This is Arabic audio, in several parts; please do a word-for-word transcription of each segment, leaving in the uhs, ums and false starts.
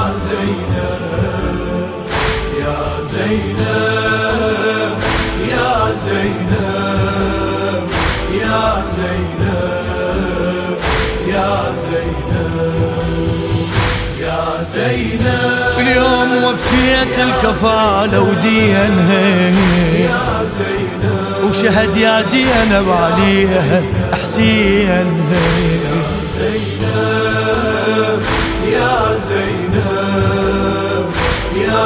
زينب يا زينب يا زينب يا زينب يا زينب يا زينب اليوم وفيت الكفالة ودينها يا زينب وشهد يا زينب عليها حسين يا زينب يا زينب يا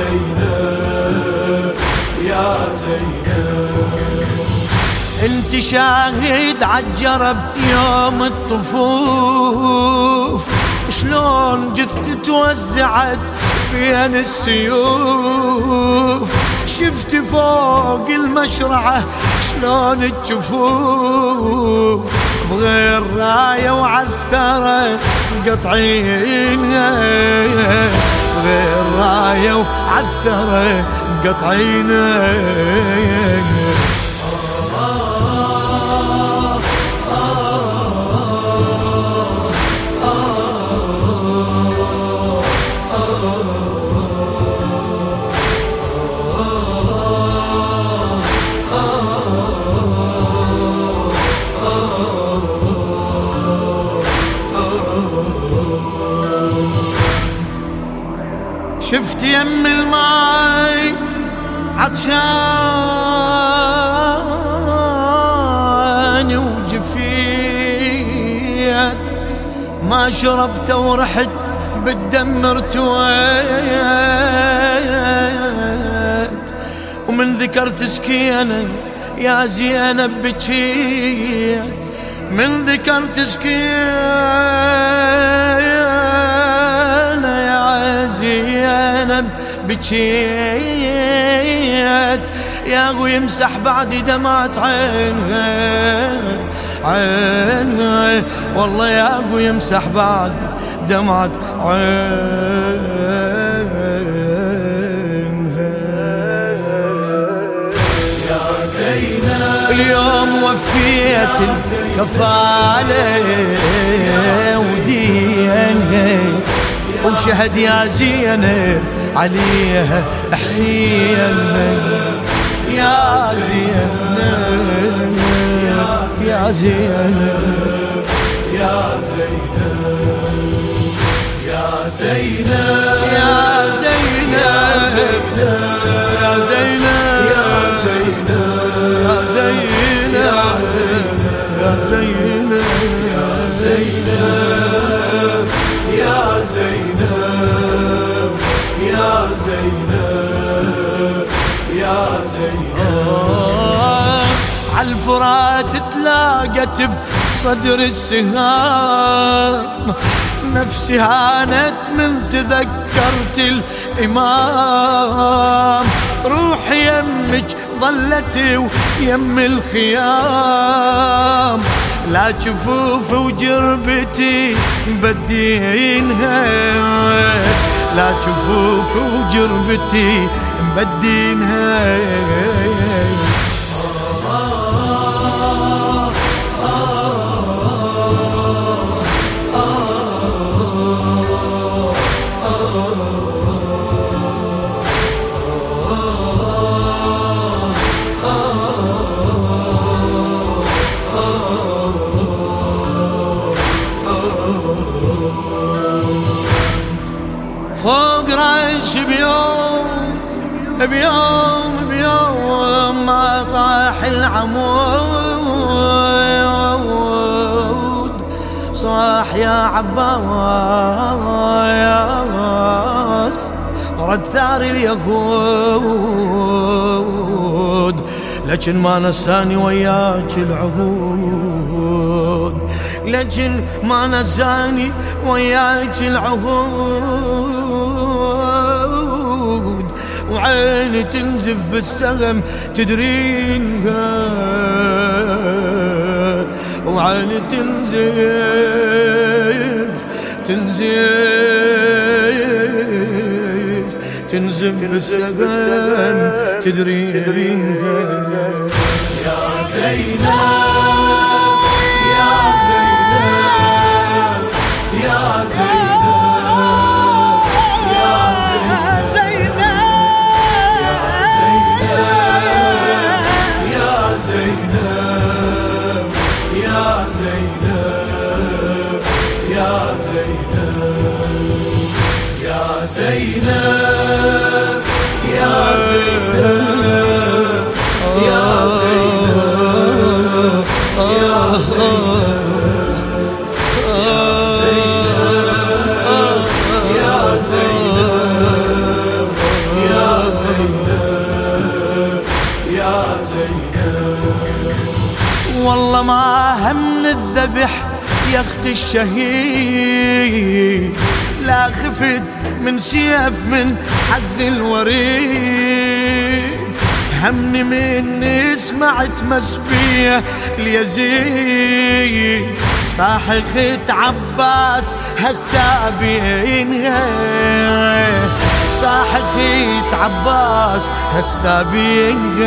زينب يا زينب انت شاهد عالجرب يوم الطفوف شلون جثت توزعت بين السيوف شفت فوق المشرعة شلون الجفوف بغير راية وعثرة مقطعينها بغير راية وعثرة مقطعينها شفت يم الماي عطشان وجفيت ما شربت ورحت بالدم ارتويت ومن ذكرت سكينة يا زينب بكيت من ذكرت سكينة يا زينب بكيت يا هو يمسح بعد دمعة عينها عينها والله يا هو يمسح بعد دمعة عينها يا زينب اليوم وفيت الكفالة ودينها وشهد يا زينب عليها حسين يا زينب يا زينب يا زينب يا زينب يا زينب يا زينب يا زينب يا زينب يا زينب يا زينب يا زينب يا زينب يا زينب عالفرات تلاقت بصدر السهام نفسي هانت من تذكرت الإمام روح يمك ظلت ويم الخيام لا جفوف وجربتي مبدينها لا جفوف وجربتي مبدينها فوق رأس بيوم بيوم بيوم ما طاح العمود صاح يا عباس رد ثار اليهود لكن ما نساني وياك العهود لكن ما نساني وياك العهود وعيني تنزف بالسهم تدرينها وعيني تنزف تنزف تنزف بالسهم تدرينها يا زينب يا زينب يا زينب يا زينب يا زينب يا زينب يا زينب يا زينب يا زينب يا زينب يا زينب. والله ما هم الذبح يا اخت الشهيد، لا خفت من سيف من حز الوريد، همني مني سمعت مسبية اليزيد، صاحخة عباس هالسابين، صاحخة عباس هالسابين.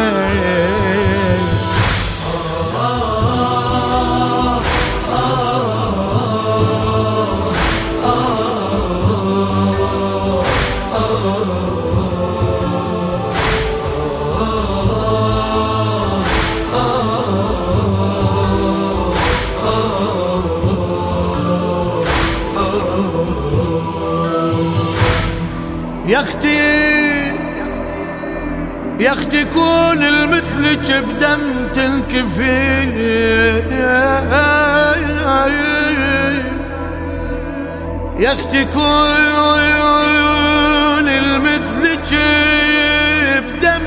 يا اختي يا اختي كون المثلك بدم تنكفي، يا اختي كون المثلك بدم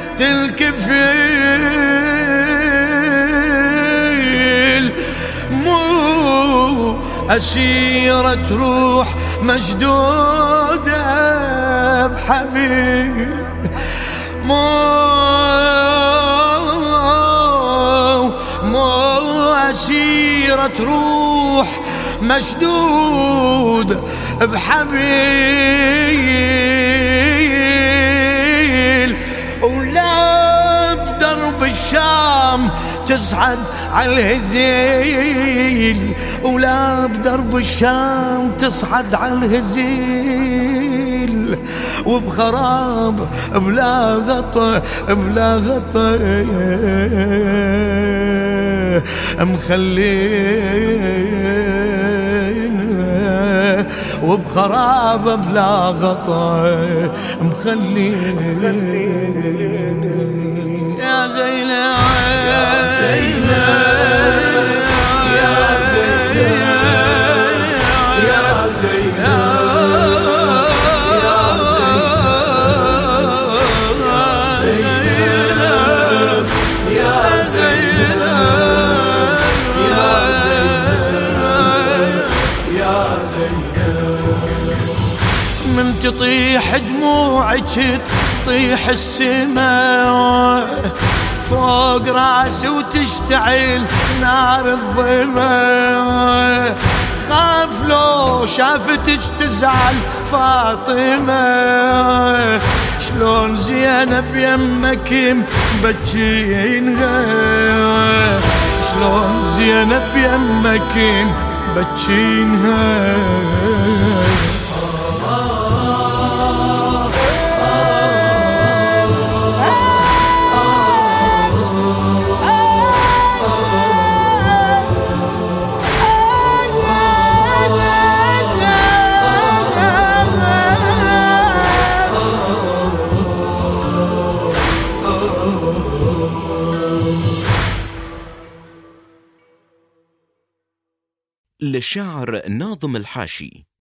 تنكفي، مو أسيرة روح مشدودة بحبيب، مو مو أسيرة روح مشدود بحبيل، ولا بدرب الشام تصعد على الهزيل، ولا بدرب الشام تصعد على الهزيل، وبخراب بلا غطا بلا غطا مخلينا، وبخراب بلا غطا مخلينا. يا زينب يا زينب يا زينب يا زينب يا زينب يا زينب يا زينب. من تطيح دموعك تطيح السماء فوق راسي وتشتعل نار الظما، خاف لو شافتك تزعل فاطمة، شلون زينب يمك مبجينها، شلون زينب يمك مبجينها. للشاعر ناظم الحاشي.